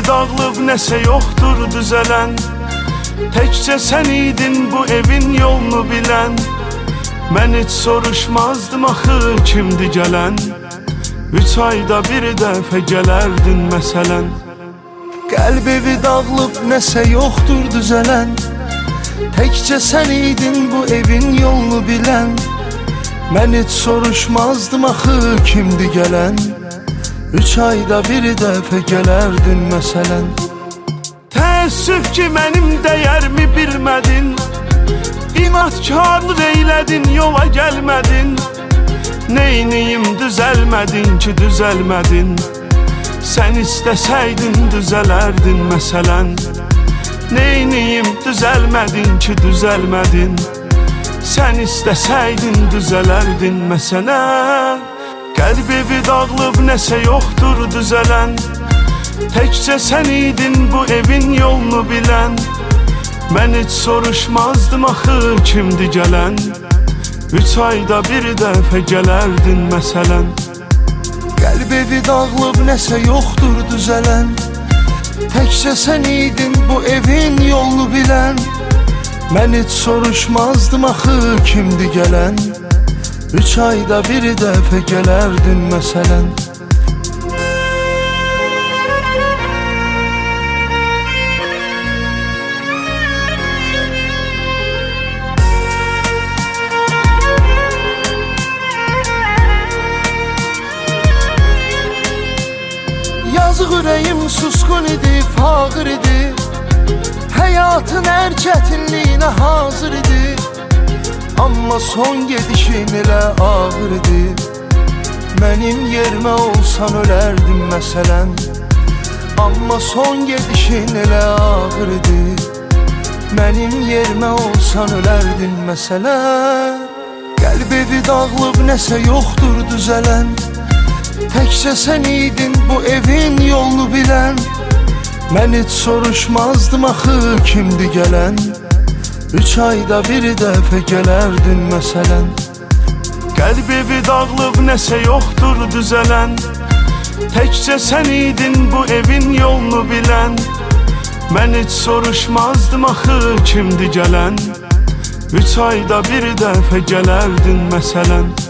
dağılıb nəsə yoxdur düzələn. Təkcə sən idin bu evin yolunu bilən. Mən heç soruşmazdım axı kimdi gələn. 3 ayda bir dəfə gələrdin məsələn. Qəlb evi dağılıb nəsə yoxdur düzələn. Təkcə sən idin bu evin yolunu bilən. Mən heç soruşmazdım axı kimdi gələn. 3 ayda bir dəfə gələrdin məsələn. Təəssüf ki mənim dəyərimi bilmədin. İnatkarlıq eylədin, yola gəlmədin. Neyniyim düzəlmədin ki düzəlmədin. Sən istəsəydin düzələrdin məsələn. Neyniyim düzəlmədin ki düzəlmədin. Sən istəsəydin düzələrdin məsələn. Qəlb evi dağılıb nəsə yoxdur düzələn. Təkcə sən idin bu evin yolunu bilən. Mən heç soruşmazdım axı kimdi gələn. 3 ayda bir dəfə gələrdin məsələn. Qəlb evi dağılıb nəsə yoxdur düzələn. Təkcə sən idin bu evin yolunu bilən. Mən heç soruşmazdım axı kimdi gələn. 3 ayda bir dəfə gələrdin məsələn. Yazıq ürəyim susqun idi, fağır idi. Həyatın hər çətinliyinə hazır idi. Amma son gedişin elə ağır idi. Mənim yerimə olsan ölərdim məsələn. Amma son gedişin elə ağır idi. Mənim yerimə olsan ölərdin məsələn. Qəlb evi dağılıb nəsə yoxdur düzələn. Təkcə sən idin bu evin yolunu bilən. Mən heç soruşmazdım axı kimdi gələn. 3 ayda bir dəfə gələrdin məsələn. Qəlb evi dağılıb nəsə yoxdur düzələn. Təkcə sən idin bu evin yolunu bilən. Mən heç soruşmazdım axı kimdi gələn. 3 ayda bir dəfə gələrdin məsələn.